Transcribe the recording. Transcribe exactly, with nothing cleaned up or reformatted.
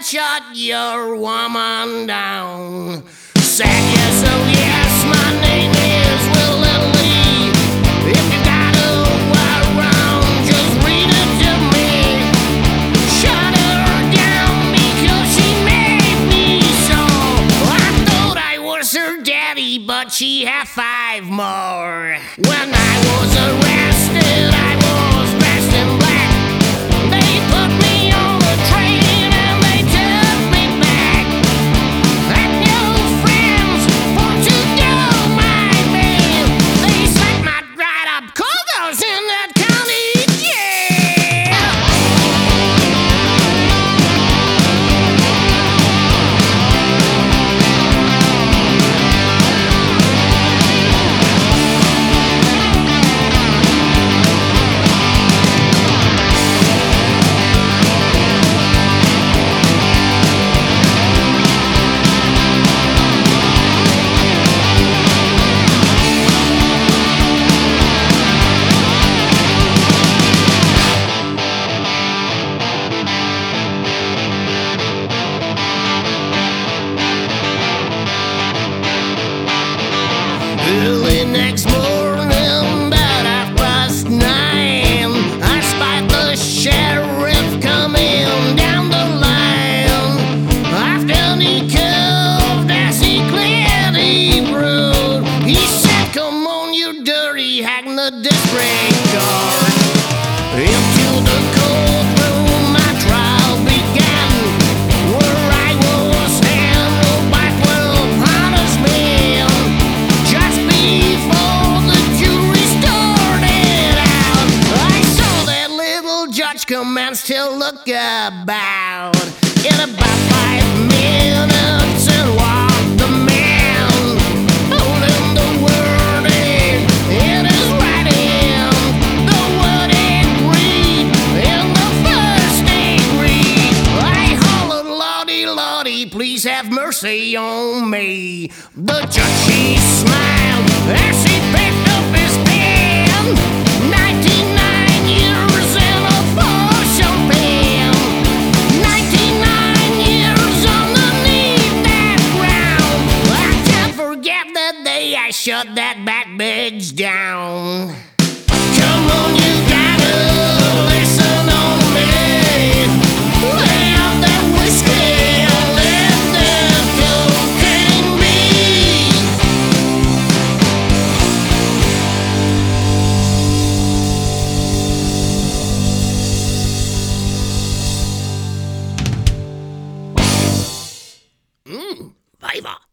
that shut your woman down. Said yes, oh yes, my name is Willie Lee. If you got a wire around, just read it to me. Shut her down because she made me so. I thought I was her daddy, but she had five more. When I was arrested, I was dressed in black. They put me on the train and they took me back. Had no friends for to do my bill. They sent my dried up cougars in that county jail. Early next morning, about half past nine, I spied the sheriff coming down the line. After he cuffed as he cleared the road, he said, "Come on, you dirty hack," the disregard. Into the courtroom, my trial began, where I was handled by twelve honest men. Just before the jury started out, I saw that little judge commence to look about. In about five minutes, and walked the man, holding the wording in his right hand. The word it read in the first degree. I hollered, "Lordy, Lordy, please have mercy on me." The judge, she smiled as he picked up his pen. Ninety-nine years in a fortune pen. Ninety-nine years underneath that ground. I can't forget the day I shut that back bitch down. Come on, you gotta listen on me. Lay out that whiskey and let that cocaine be. Mmm, Viva.